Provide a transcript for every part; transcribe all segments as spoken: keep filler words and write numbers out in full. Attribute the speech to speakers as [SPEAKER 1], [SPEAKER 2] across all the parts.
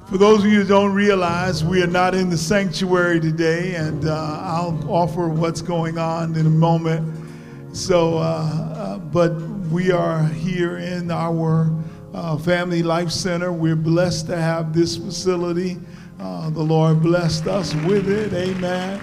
[SPEAKER 1] For those of you who don't realize, we are not in the sanctuary today, and uh, I'll offer what's going on in a moment. So, uh, uh, but we are here in our uh, Family Life Center. We're blessed to have this facility. Uh, the Lord blessed us with it. Amen.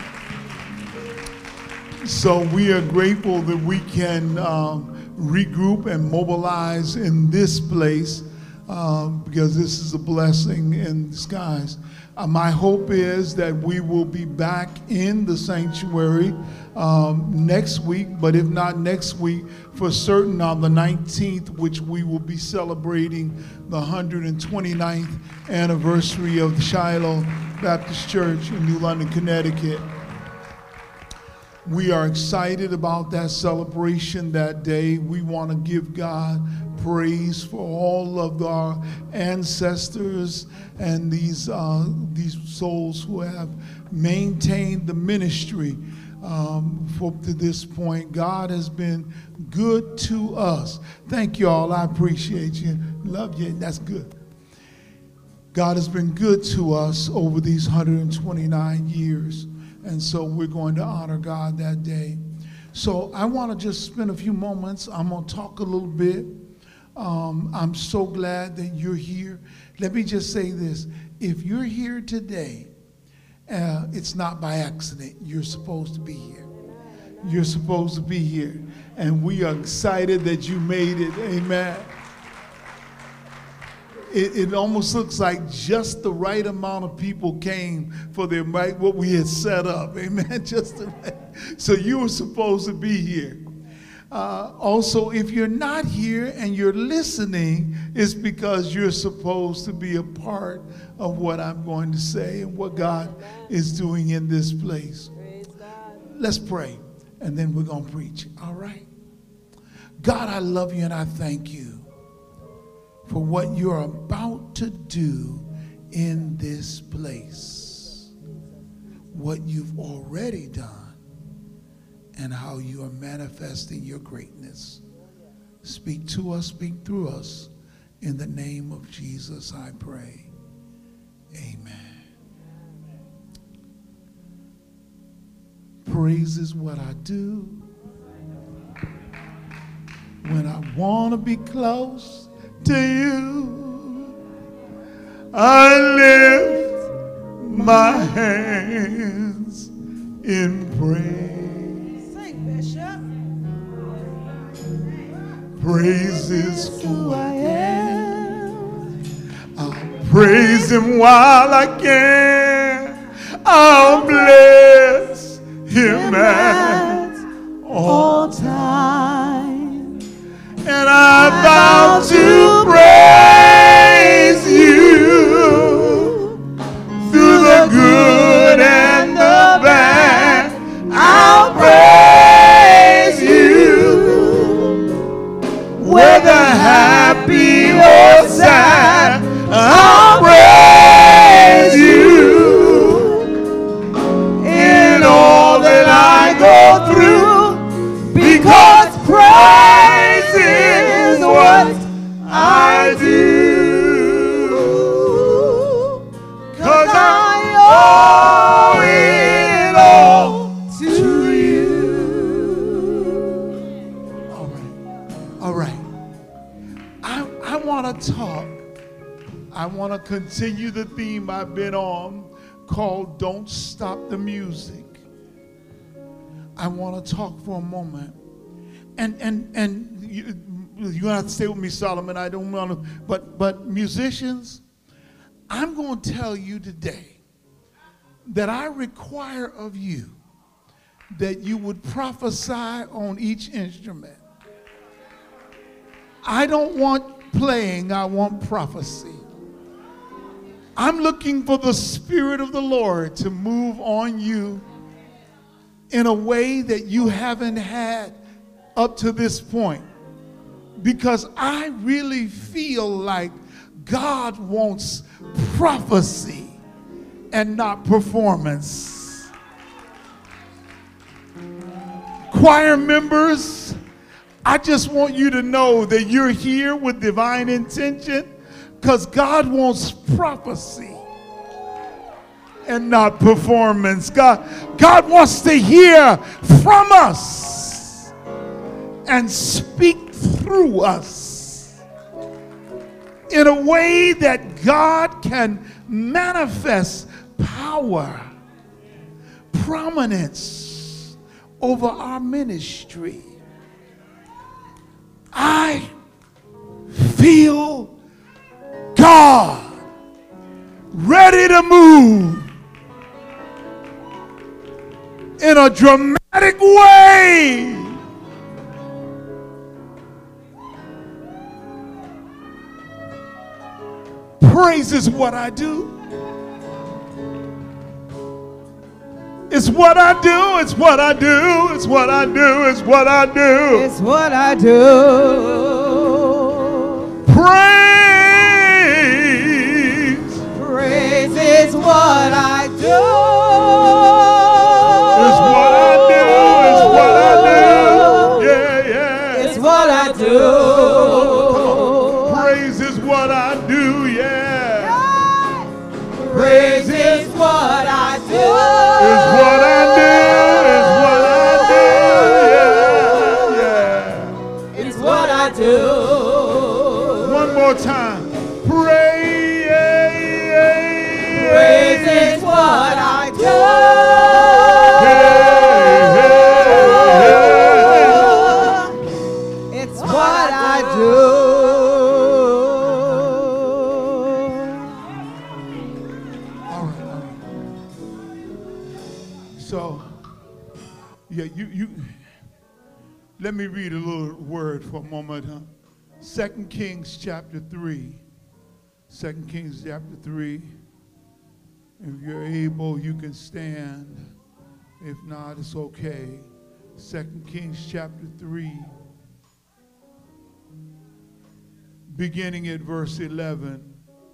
[SPEAKER 1] So we are grateful that we can um, regroup and mobilize in this place. Um, because this is a blessing in disguise. Uh, my hope is that we will be back in the sanctuary um, next week, but if not next week, for certain on the nineteenth, which we will be celebrating the one hundred twenty-ninth anniversary of the Shiloh Baptist Church in New London, Connecticut. We are excited about that celebration that day. We want to give God praise for all of our ancestors and these uh, these souls who have maintained the ministry um, for to this point. God has been good to us. Thank you all. I appreciate you. Love you. That's good. God has been good to us over these one hundred twenty-nine years. And so we're going to honor God that day. So I want to just spend a few moments. I'm going to talk a little bit. Um, I'm so glad that you're here. Let me just say this. If you're here today, uh, it's not by accident. You're supposed to be here. You're supposed to be here. And we are excited that you made it. Amen. It, it almost looks like just the right amount of people came for their right, what we had set up. Amen. Just the right. So you were supposed to be here. Uh, also, if you're not here and you're listening, it's because you're supposed to be a part of what I'm going to say and what God is doing in this place. Let's pray, and then we're going to preach. All right? God, I love you and I thank you for what you're about to do in this place, what you've already done, and how you are manifesting your greatness. Speak to us, speak through us. In the name of Jesus, I pray. Amen. Praise is what I do when I want to be close to you. I lift my hands in praise.
[SPEAKER 2] Sing, Bishop.
[SPEAKER 1] Praise is who I am. I'll praise him while I can. I'll bless him at all times. And I vow to praise you through the good and the bad. I'll praise you, whether happy or sad. I'll praise you in all that I go through, because praise is what I do, 'cause I owe it all to you. All right, all right. I, I want to talk. I want to continue the theme I've been on called Don't Stop the Music. I want to talk for a moment. And and and you, you have to stay with me, Solomon. I don't want to, but but musicians, I'm going to tell you today that I require of you that you would prophesy on each instrument. I don't want playing, I want prophecy. I'm looking for the Spirit of the Lord to move on you in a way that you haven't had up to this point, because I really feel like God wants prophecy and not performance. Choir members, I just want you to know that you're here with divine intention. Because God wants prophecy and not performance. God, God wants to hear from us and speak through us in a way that God can manifest power, prominence over our ministry. I feel God ready to move in a dramatic way. Praise is what I do. It's what I do, it's what I do, it's what I do, it's what I do.
[SPEAKER 2] It's what I do.
[SPEAKER 1] Praise.
[SPEAKER 2] Praise is what I do.
[SPEAKER 1] It's what I do, it's what I do. Yeah, yeah.
[SPEAKER 2] It's what I do.
[SPEAKER 1] Praise is what I do, yeah.
[SPEAKER 2] Praise is what I do.
[SPEAKER 1] It's what I do, it's what I do, yeah, yeah.
[SPEAKER 2] It's what I do.
[SPEAKER 1] One more time. Praise.
[SPEAKER 2] Praise is what I do. It's what I do.
[SPEAKER 1] All right, all right. So, yeah, you, you, let me read a little word for a moment, huh? Second Kings chapter three. Second Kings chapter three. If you're able, you can stand. If not, it's okay. Second Kings chapter three, beginning at verse eleven.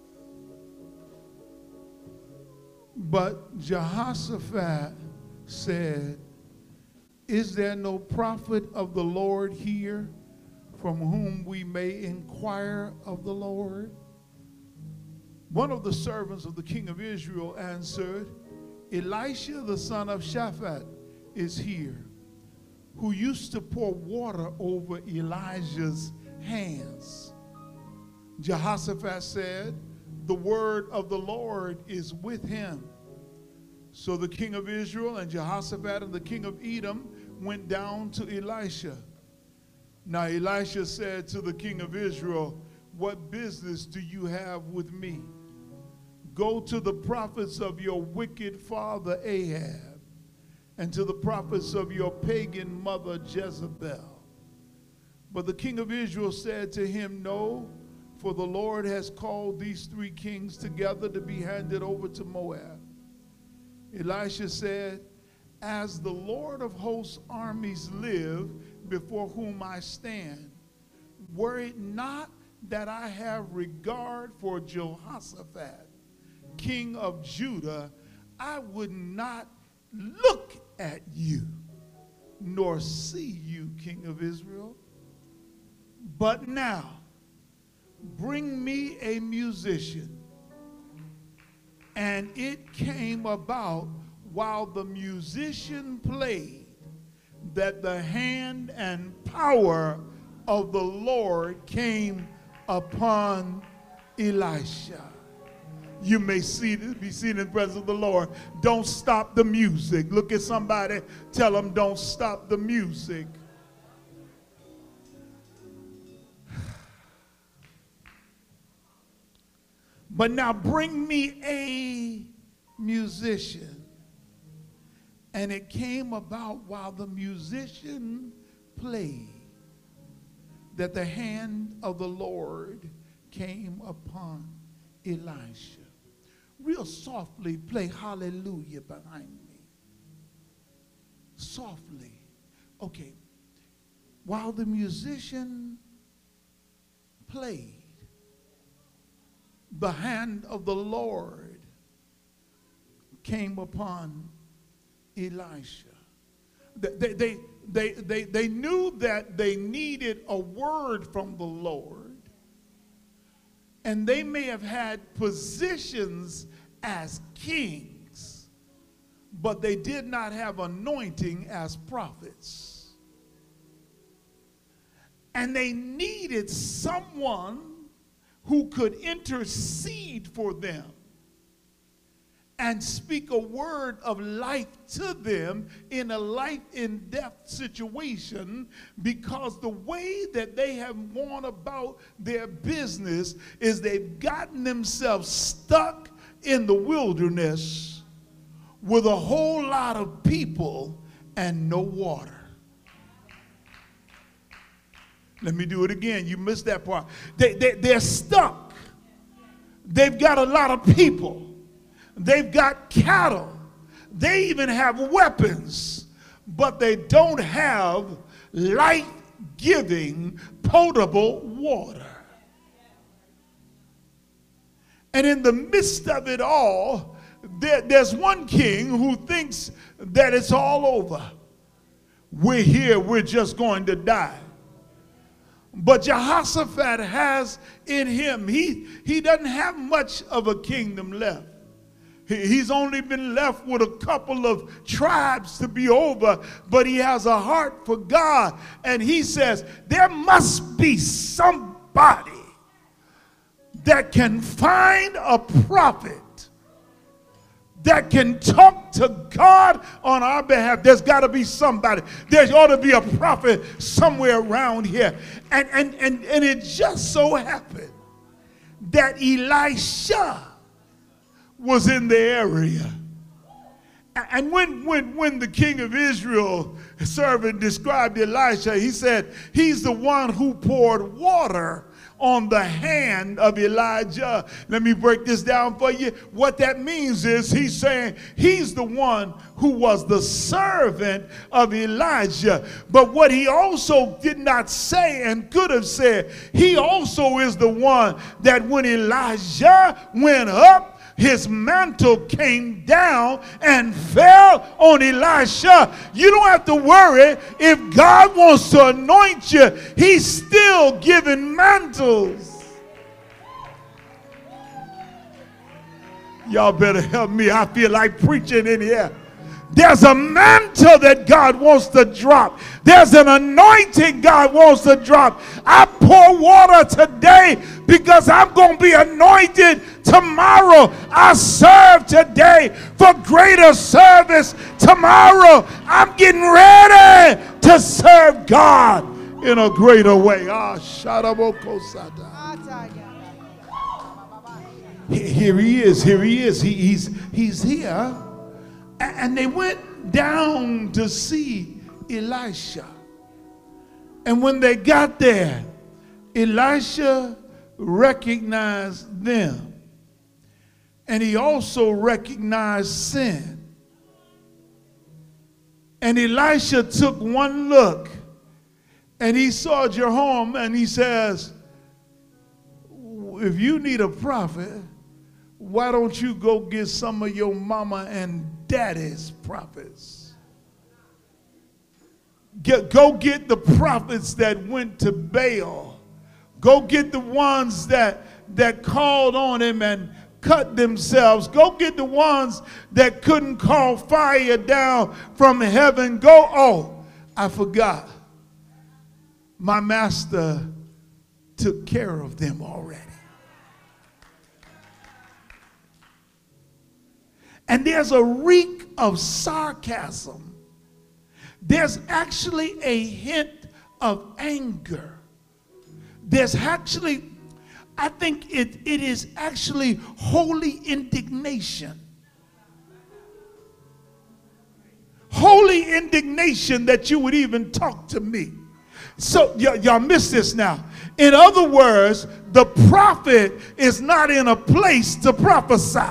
[SPEAKER 1] But Jehoshaphat said, "Is there no prophet of the Lord here from whom we may inquire of the Lord?" One of the servants of the king of Israel answered, "Elisha the son of Shaphat is here, who used to pour water over Elijah's hands." Jehoshaphat said, "The word of the Lord is with him." So the king of Israel and Jehoshaphat and the king of Edom went down to Elisha. Now Elisha said to the king of Israel, "What business do you have with me? Go to the prophets of your wicked father Ahab and to the prophets of your pagan mother Jezebel." But the king of Israel said to him, "No, for the Lord has called these three kings together to be handed over to Moab." Elisha said, "As the Lord of hosts' armies live, before whom I stand, were it not that I have regard for Jehoshaphat, king of Judah, I would not look at you, nor see you, king of Israel. But now, bring me a musician." And it came about while the musician played that the hand and power of the Lord came upon Elisha. You may see, be seen in the presence of the Lord. Don't stop the music. Look at somebody, tell them don't stop the music. But now bring me a musician. And it came about while the musician played that the hand of the Lord came upon Elisha. Real softly, play hallelujah behind me. Softly. Okay. While the musician played, the hand of the Lord came upon Elisha. They, they, they, they, they knew that they needed a word from the Lord. and they may have had positions as kings, but they did not have anointing as prophets. And they needed someone who could intercede for them and speak a word of life to them in a life-and-death situation, because the way that they have gone about their business is they've gotten themselves stuck in the wilderness with a whole lot of people and no water. Let me do it again. You missed that part. They, they, they're stuck. They've got a lot of people. They've got cattle. They even have weapons, but they don't have life-giving, potable water. And in the midst of it all, there, there's one king who thinks that it's all over. We're here, we're just going to die. But Jehoshaphat has in him, he, he doesn't have much of a kingdom left. He, he's only been left with a couple of tribes to be over, but he has a heart for God. And he says, there must be somebody that can find a prophet that can talk to God on our behalf. There's got to be somebody. There ought to be a prophet somewhere around here. And, and, and, and it just so happened that Elisha was in the area. And when, when, when the king of Israel servant described Elisha, he said, he's the one who poured water on the hand of Elijah. Let me break this down for you. What that means is he's saying he's the one who was the servant of Elijah. But what he also did not say and could have said, he also is the one that when Elijah went up, his mantle came down and fell on Elisha. You don't have to worry. If God wants to anoint you, he's still giving mantles. Y'all better help me. I feel like preaching in here. There's a mantle that God wants to drop. There's an anointing God wants to drop. I pour water today because I'm going to be anointed tomorrow. I serve today for greater service tomorrow. I'm getting ready to serve God in a greater way. Ah, Shadabokosada. Here he is. Here he is. He, he's, he's here. And they went down to see Elisha. And when they got there, Elisha recognized them. And he also recognized sin. And Elisha took one look and he saw Jehoram and he says, if you need a prophet, why don't you go get some of your mama and daddy's prophets? Get, go get the prophets that went to Baal. Go get the ones that, that called on him and cut themselves. Go get the ones that couldn't call fire down from heaven. Go, oh, I forgot. My master took care of them already. And there's a reek of sarcasm. There's actually a hint of anger. There's actually, I think it, it is actually holy indignation. Holy indignation that you would even talk to me. So y'all miss this now. In other words, the prophet is not in a place to prophesy.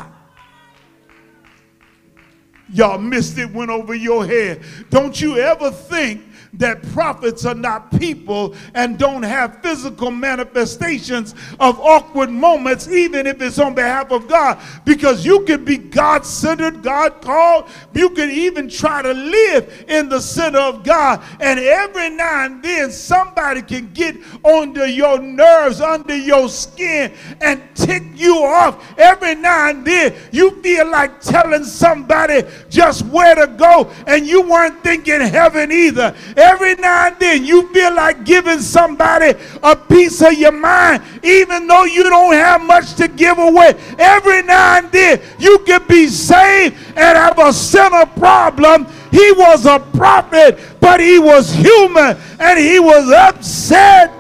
[SPEAKER 1] Y'all missed it, went over your head. Don't you ever think that prophets are not people and don't have physical manifestations of awkward moments, even if it's on behalf of God. Because you can be God-centered, God-called. You can even try to live in the center of God. And every now and then somebody can get under your nerves, under your skin, and tick you off. Every now and then you feel like telling somebody just where to go, and you weren't thinking heaven either. Every now and then you feel like giving somebody a piece of your mind, even though you don't have much to give away. Every now and then you can be saved and have a sinner problem. He was a prophet, but he was human, and he was upset.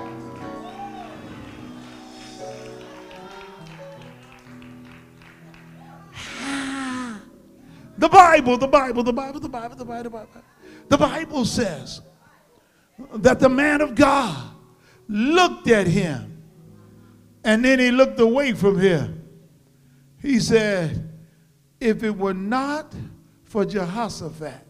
[SPEAKER 1] The Bible, the Bible, the Bible, the Bible, the Bible, the Bible. The Bible says that the man of God looked at him, and then he looked away from him. He said, if it were not for Jehoshaphat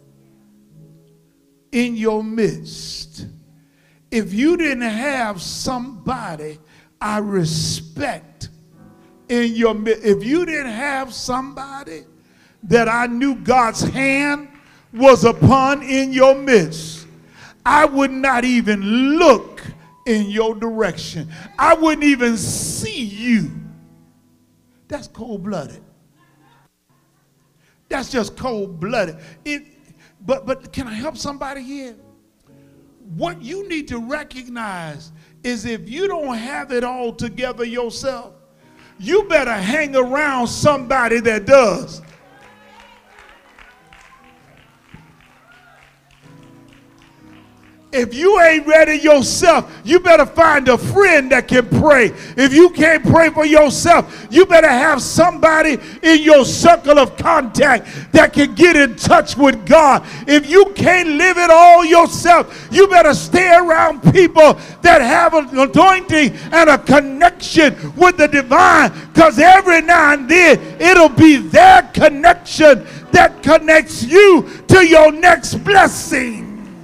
[SPEAKER 1] in your midst, if you didn't have somebody I respect in your midst, if you didn't have somebody that I knew God's hand was upon in your midst, I would not even look in your direction. I wouldn't even see you. That's cold-blooded. That's just cold-blooded. It, but, but can I help somebody here? What you need to recognize is if you don't have it all together yourself, you better hang around somebody that does. If you ain't ready yourself, you better find a friend that can pray. If you can't pray for yourself, you better have somebody in your circle of contact that can get in touch with God. If you can't live it all yourself, you better stay around people that have an anointing and a connection with the divine, because every now and then it'll be their connection that connects you to your next blessing.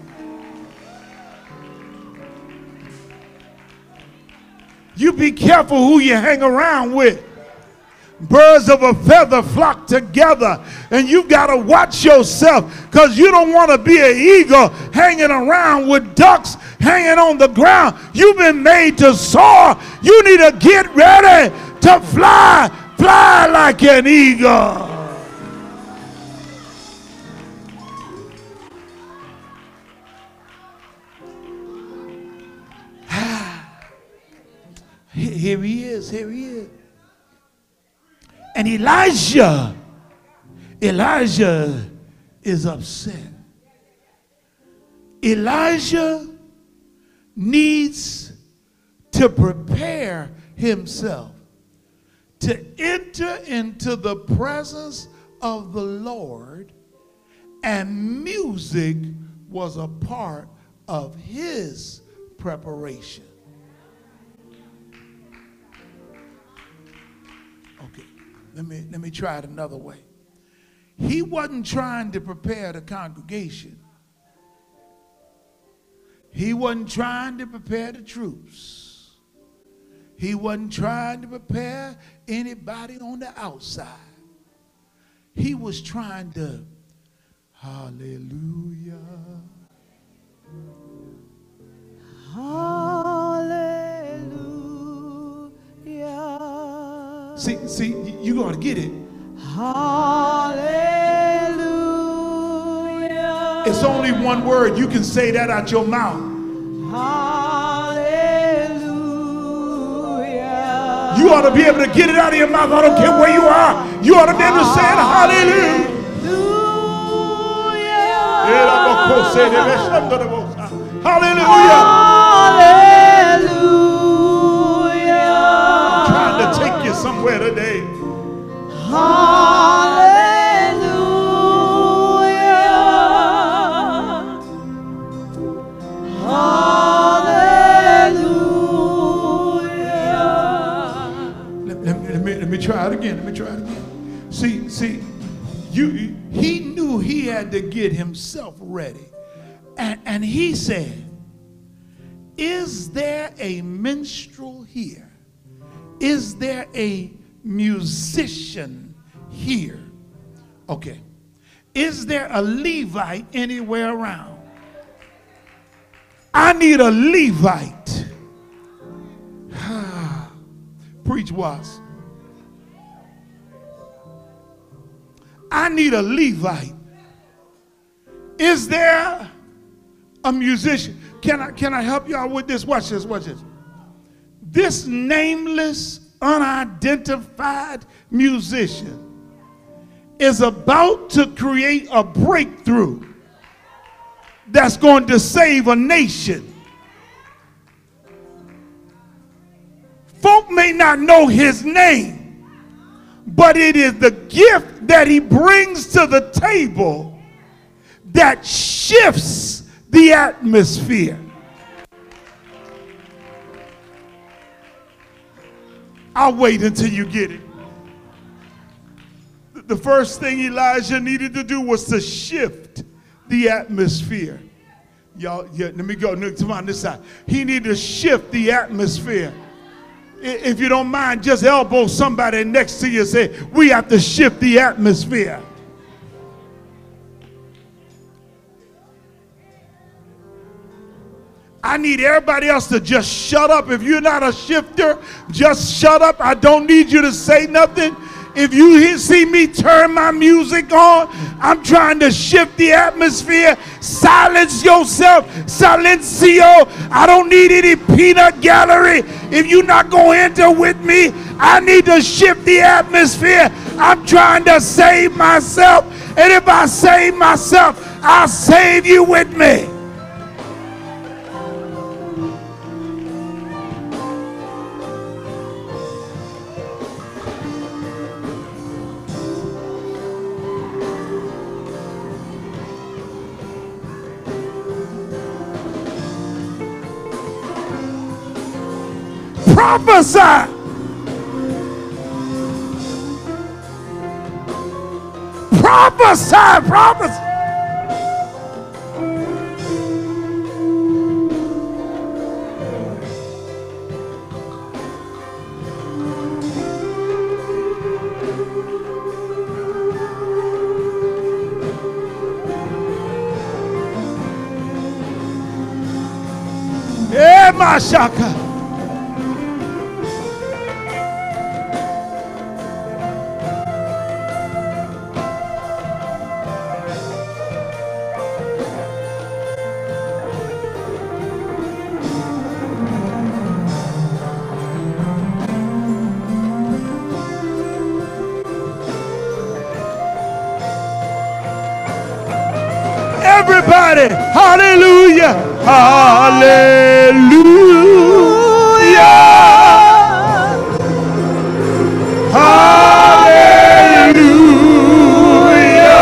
[SPEAKER 1] You be careful who you hang around with. Birds of a feather flock together, and you got to watch yourself, because you don't want to be an eagle hanging around with ducks hanging on the ground. You've been made to soar. You need to get ready to fly, fly like an eagle. Here he is, here he is. And Elijah, Elijah is upset. Elijah needs to prepare himself to enter into the presence of the Lord, and music was a part of his preparation. Okay, let me, let me try it another way. He wasn't trying to prepare the congregation. He wasn't trying to prepare the troops. He wasn't trying to prepare anybody on the outside. He was trying to, hallelujah.
[SPEAKER 2] Hallelujah.
[SPEAKER 1] See, see, you got to get it.
[SPEAKER 2] Hallelujah.
[SPEAKER 1] It's only one word. You can say that out your mouth.
[SPEAKER 2] Hallelujah.
[SPEAKER 1] You ought to be able to get it out of your mouth. I don't care where you are. You ought to be able to say it. Hallelujah. Hallelujah.
[SPEAKER 2] Hallelujah.
[SPEAKER 1] I'm trying to take you somewhere today.
[SPEAKER 2] Hallelujah. Hallelujah.
[SPEAKER 1] Let, let, me, let, me, let me try it again. Let me try it again. See, see, you, he knew he had to get himself ready. And, and And he said, is there a minstrel here? Is there a musician here? Okay. Is there a Levite anywhere around? I need a Levite. Preach was. I need a Levite. Is there a musician? Can I, can I help y'all with this? Watch this, watch this. This nameless, unidentified musician is about to create a breakthrough that's going to save a nation. Folk may not know his name, but it is the gift that he brings to the table that shifts the atmosphere. I'll wait until you get it. The first thing Elijah needed to do was to shift the atmosphere. Y'all, yeah, let me go to on this side. He needed to shift the atmosphere. If you don't mind, just elbow somebody next to you and say, we have to shift the atmosphere. I need everybody else to just shut up. If you're not a shifter, just shut up. I don't need you to say nothing. If you see me turn my music on, I'm trying to shift the atmosphere. Silence yourself. Silencio. I don't need any peanut gallery. If you're not going to enter with me, I need to shift the atmosphere. I'm trying to save myself. And if I save myself, I'll save you with me. Prophesy. Prophesy, prophesy. Yeah, my shaka. Everybody, hallelujah, hallelujah, hallelujah,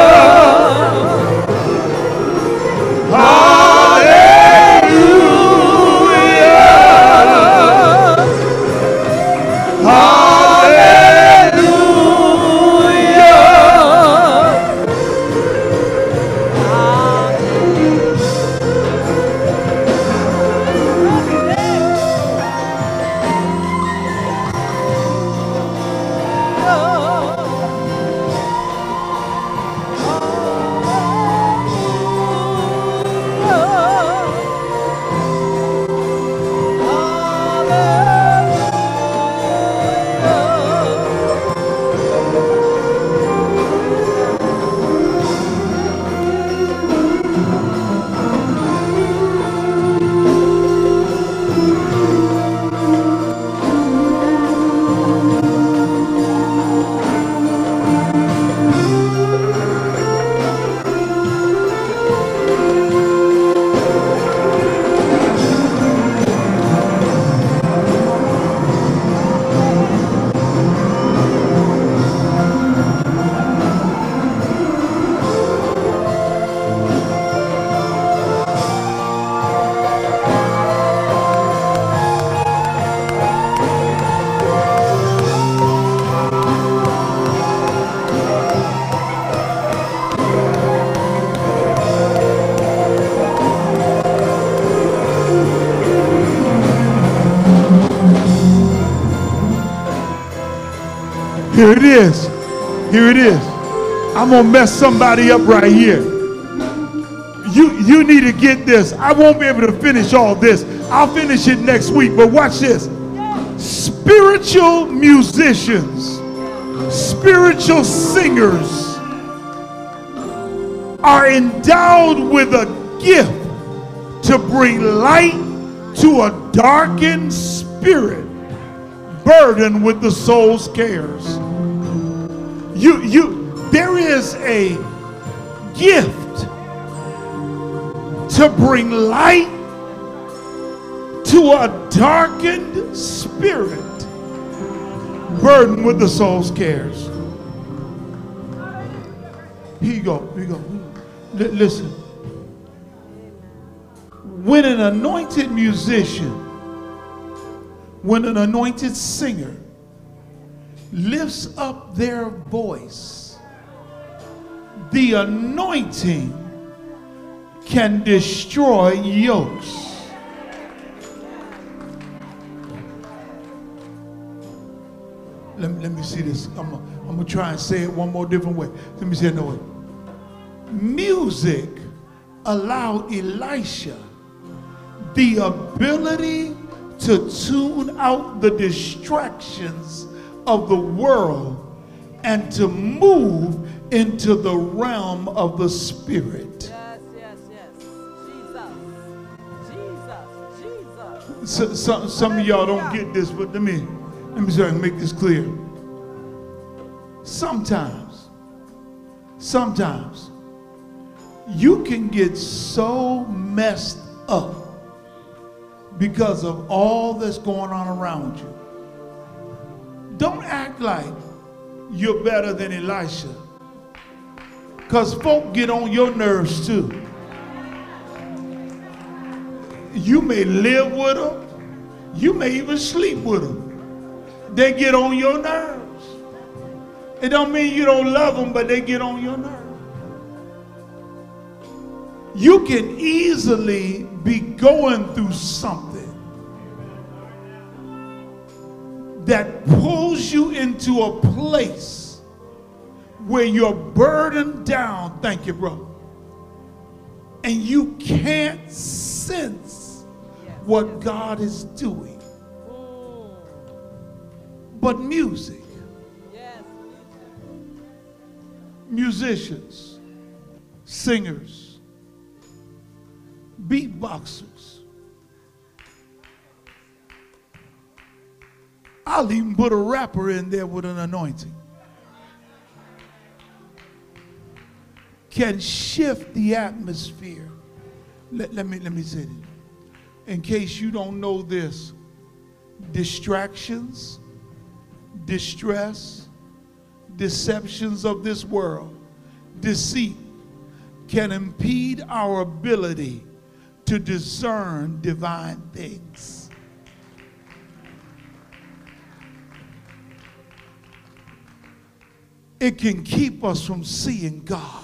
[SPEAKER 1] hallelujah, hallelujah. Here it is. Here it is. I'm going to mess somebody up right here. You, you need to get this. I won't be able to finish all this. I'll finish it next week. But watch this. Spiritual musicians, spiritual singers are endowed with a gift to bring light to a darkened spirit burdened with the soul's cares. You, you, there is a gift to bring light to a darkened spirit burdened with the soul's cares. Here you go, here you go. L- listen. When an anointed musician, when an anointed singer lifts up their voice, the anointing can destroy yokes. Let me, let me see this. I'm gonna, I'm gonna try and say it one more different way. Let me say it another way. Music allowed Elisha the ability to tune out the distractions of the world and to move into the realm of the spirit.
[SPEAKER 2] Yes, yes, yes. Jesus. Jesus. Jesus.
[SPEAKER 1] So, so, some of y'all don't get this, but let me let me try and make this clear. Sometimes, sometimes you can get so messed up because of all that's going on around you. Don't act like you're better than Elisha, because folk get on your nerves too. You may live with them, you may even sleep with them. They get on your nerves. It don't mean you don't love them, but they get on your nerves. You can easily be going through something that pulls you into a place where you're burdened down, thank you, bro, and you can't sense what God is doing. But music, musicians, singers, beatboxers, I'll even put a rapper in there with an anointing, can shift the atmosphere. Let, let me let me say this. In case you don't know this, distractions, distress, deceptions of this world, deceit can impede our ability to discern divine things. It can keep us from seeing God.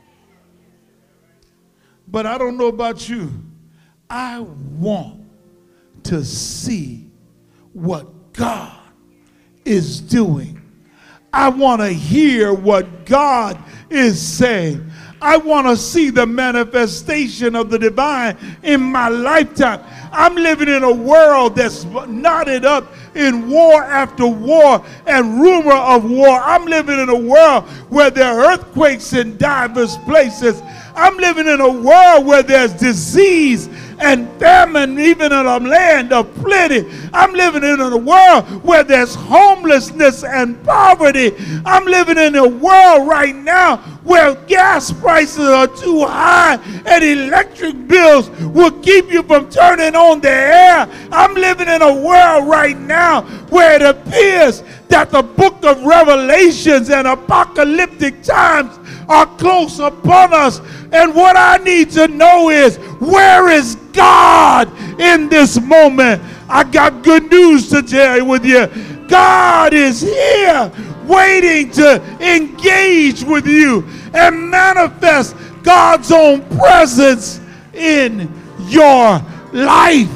[SPEAKER 1] But I don't know about you. I want to see what God is doing. I want to hear what God is saying. I want to see the manifestation of the divine in my lifetime. I'm living in a world that's knotted up in war after war and rumor of war. I'm living in a world where there are earthquakes in diverse places. I'm living in a world where there's disease and famine, even in a land of plenty. I'm living in a world where there's homelessness and poverty. I'm living in a world right now where gas prices are too high and electric bills will keep you from turning on the air. I'm living in a world right now where it appears that the book of Revelations and apocalyptic times are close upon us. And what I need to know is, where is God in this moment? I got good news to share with you. God is here waiting to engage with you and manifest God's own presence in your life.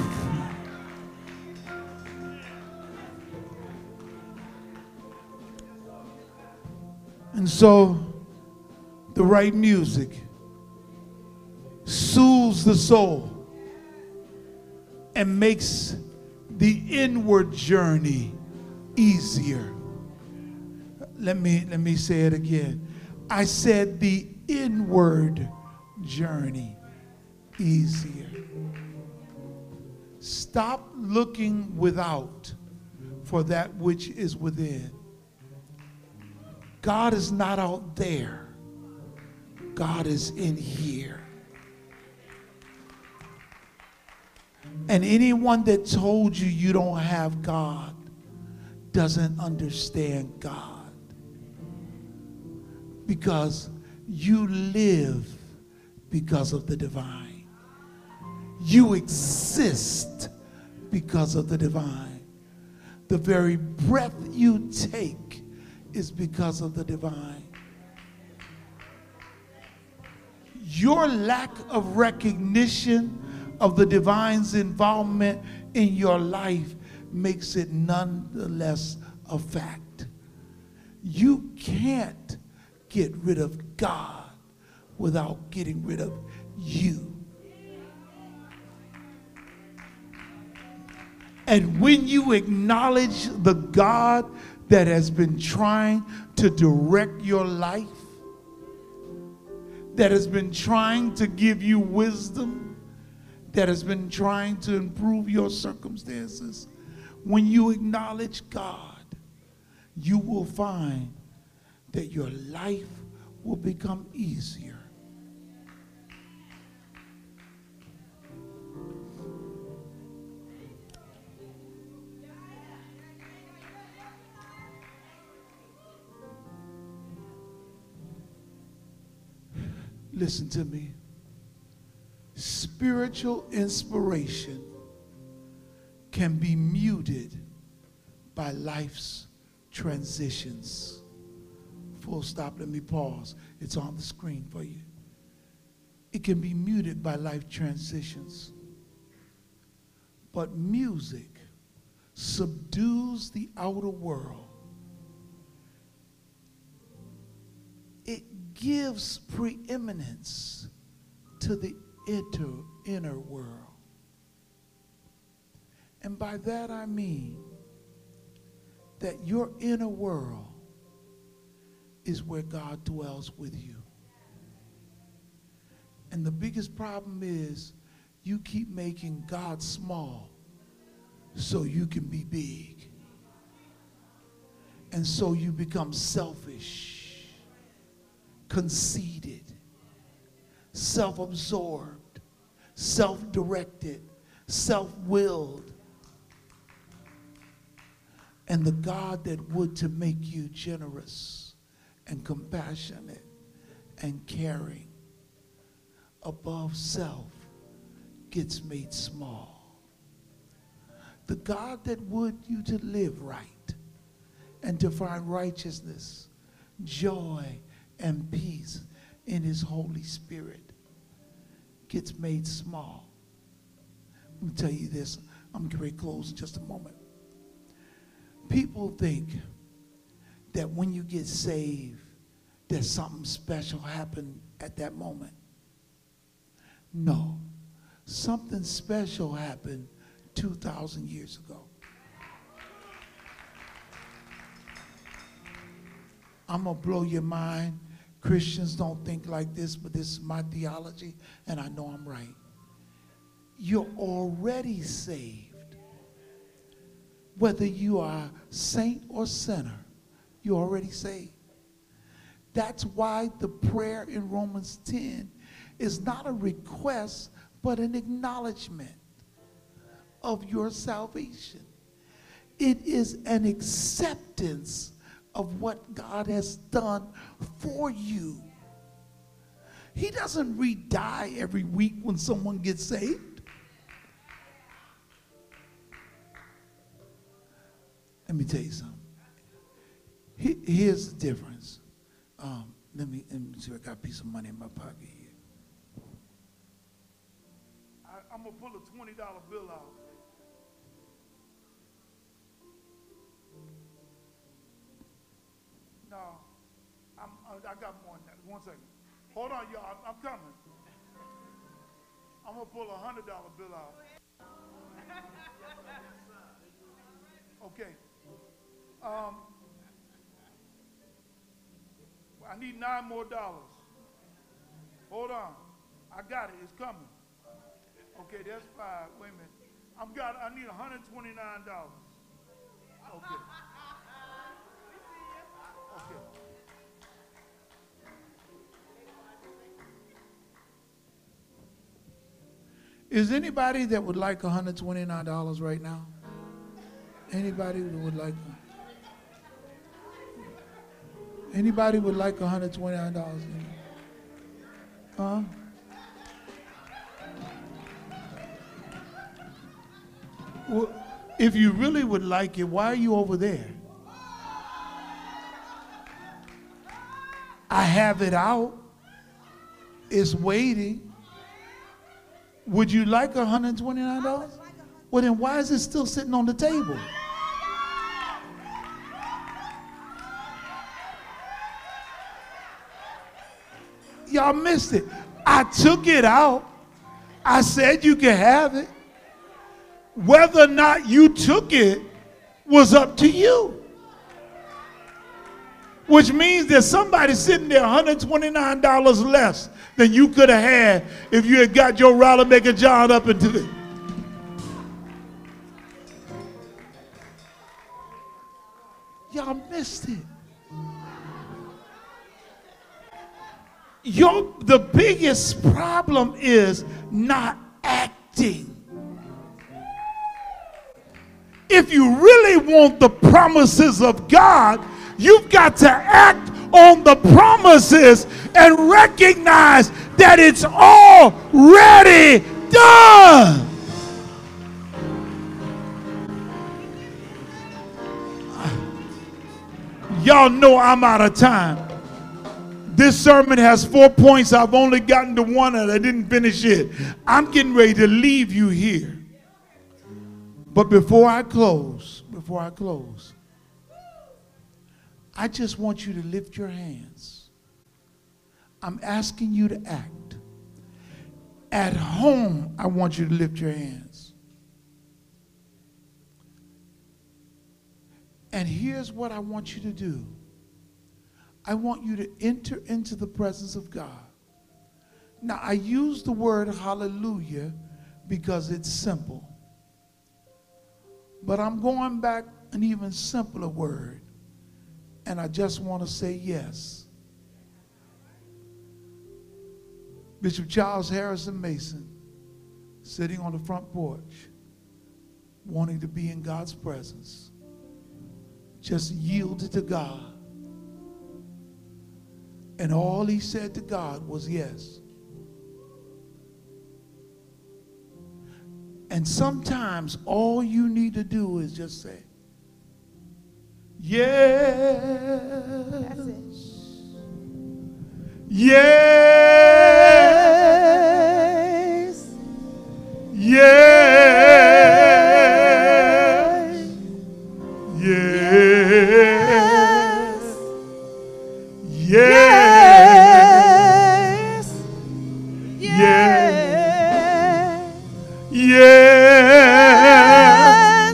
[SPEAKER 1] And so the right music soothes the soul and makes the inward journey easier. Let me, let me say it again. I said the inward journey easier. Stop looking without for that which is within. God is not out there. God is in here. And anyone that told you you don't have God doesn't understand God. Because you live because of the divine. You exist because of the divine. The very breath you take is because of the divine. Your lack of recognition of the divine's involvement in your life makes it nonetheless a fact. You can't get rid of God without getting rid of you. And when you acknowledge the God that has been trying to direct your life, that has been trying to give you wisdom, that has been trying to improve your circumstances, when you acknowledge God, you will find that your life will become easier. Listen to me. Spiritual inspiration can be muted by life's transitions. Full stop, let me pause. It's on the screen for you. It can be muted by life transitions. But music subdues the outer world. It gives preeminence to the inner, inner world. And by that I mean that your inner world is where God dwells with you. And the biggest problem is you keep making God small so you can be big. And so you become selfish, conceited, self-absorbed, self-directed, self-willed. And the God that would to make you generous and compassionate and caring above self gets made small. The God that would you to live right and to find righteousness, joy, and peace in his Holy Spirit gets made small. Let me tell you this. I'm going to close in just a moment. People think that when you get saved, that something special happened at that moment. No. Something special happened two thousand years ago. I'm going to blow your mind. Christians don't think like this, but this is my theology, and I know I'm right. You're already saved. Whether you are saint or sinner, you're already saved. That's why the prayer in Romans ten is not a request, but an acknowledgement of your salvation. It is an acceptance of what God has done for you. He doesn't re-die every week when someone gets saved. Let me tell you something. Here's the difference. Um, let me, let me see if I got a piece of money in my pocket here. I, I'm going to pull a twenty dollar bill out. No, I'm I, I got more than that. One second. Hold on, y'all. I'm, I'm coming. I'm going to pull a one hundred dollar bill out. Okay. Um, I need nine more dollars. Hold on. I got it. It's coming. Okay, that's five. Wait a minute. I'm got. I need one hundred twenty-nine dollars. Okay. Okay. Is anybody that would like one hundred twenty-nine dollars right now? Anybody that would like? Anybody would like one hundred twenty-nine dollars? Huh? Well, if you really would like it, why are you over there? I have it out. It's waiting. Would you like one hundred twenty-nine dollars? Well, then why is it still sitting on the table? Y'all missed it. I took it out. I said you can have it. Whether or not you took it was up to you. Which means there's somebody sitting there one hundred twenty-nine dollars less than you could have had if you had got your Raleigh-Maker John up into it. Y'all missed it. Your, the biggest problem is not acting. If you really want the promises of God, you've got to act on the promises and recognize that it's already done. Y'all know I'm out of time. This sermon has four points. I've only gotten to one and I didn't finish it. I'm getting ready to leave you here. But before I close, before I close, I just want you to lift your hands. I'm asking you to act. At home, I want you to lift your hands. And here's what I want you to do. I want you to enter into the presence of God. Now, I use the word hallelujah because it's simple. But I'm going back an even simpler word. And I just want to say yes. Bishop Charles Harrison Mason, sitting on the front porch, wanting to be in God's presence, just yielded to God. And all he said to God was yes. And sometimes all you need to do is just say, yes.
[SPEAKER 2] That's it.
[SPEAKER 1] Yes. Yes. Yes. Yes. Yes.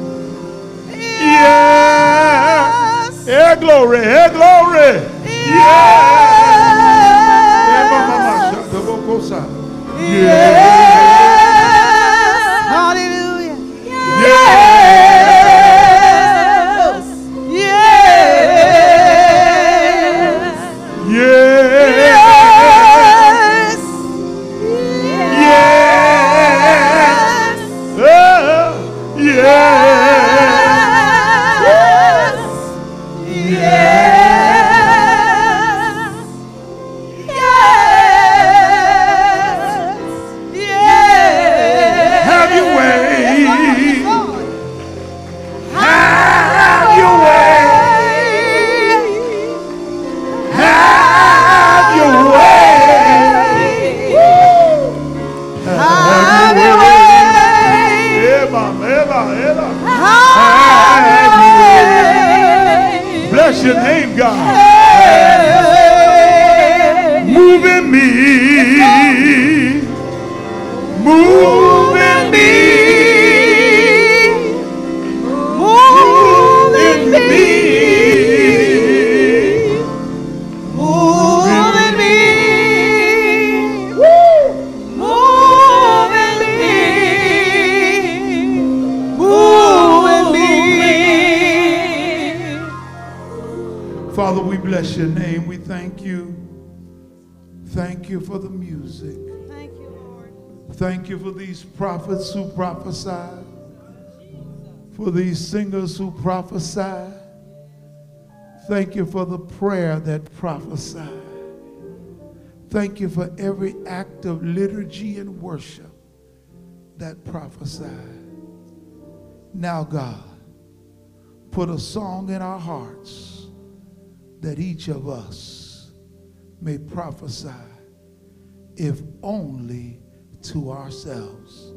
[SPEAKER 1] Yes. Hey, glory. Hey, glory. Yes.
[SPEAKER 2] Yes. Hallelujah. Yes. Yes.
[SPEAKER 1] Yes. Yes. Oh, yes. Yes. Yes. bless your name. We thank you. Thank you for the music.
[SPEAKER 2] Thank you, Lord.
[SPEAKER 1] Thank you for these prophets who prophesy, for these singers who prophesy. Thank you for the prayer that prophesied. Thank you for every act of liturgy and worship that prophesied. Now, God, put a song in our hearts that each of us may prophesy, if only to ourselves,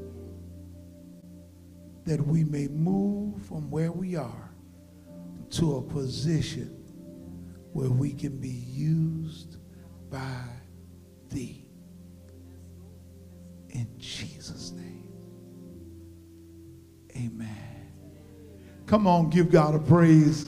[SPEAKER 1] that we may move from where we are to a position where we can be used by thee. In Jesus' name, amen. Come on, give God a praise.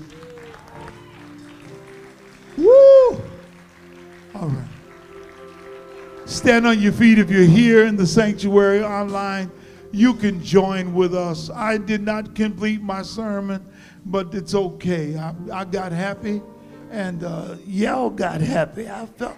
[SPEAKER 1] Woo! All right. Stand on your feet if you're here in the sanctuary online. You can join with us. I did not complete my sermon, but it's okay. I, I got happy, and uh, y'all got happy. I felt.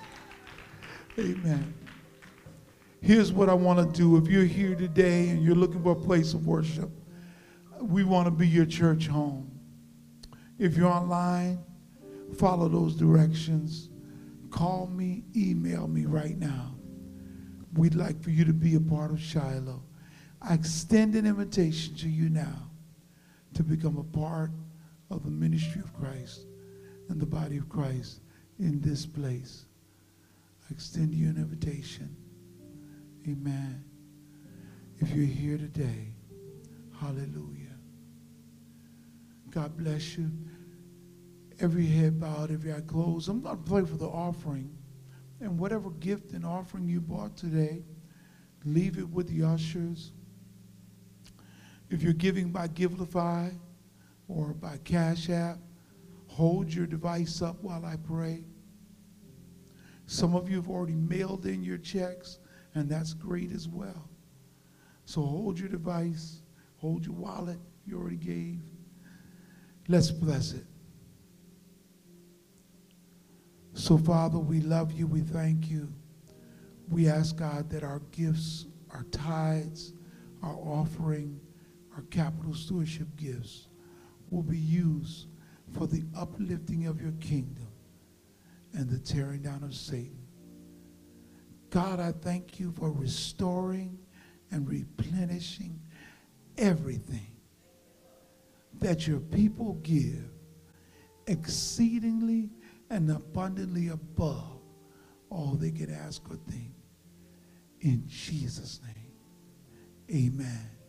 [SPEAKER 1] Amen. Here's what I want to do. If you're here today and you're looking for a place of worship, we want to be your church home. If you're online, follow those directions. Call me, email me right now. We'd like for you to be a part of Shiloh. I extend an invitation to you now to become a part of the ministry of Christ and the body of Christ in this place. I extend you an invitation. Amen. If you're here today, hallelujah. God bless you. Every head bowed, every eye closed. I'm going to pray for the offering. And whatever gift and offering you brought today, leave it with the ushers. If you're giving by Givelify or by Cash App, hold your device up while I pray. Some of you have already mailed in your checks, and that's great as well. So hold your device, hold your wallet you already gave. Let's bless it. So, Father, we love you. We thank you. We ask, God, that our gifts, our tithes, our offering, our capital stewardship gifts will be used for the uplifting of your kingdom and the tearing down of Satan. God, I thank you for restoring and replenishing everything that your people give exceedingly and abundantly above all they could ask or think. In Jesus' name, amen.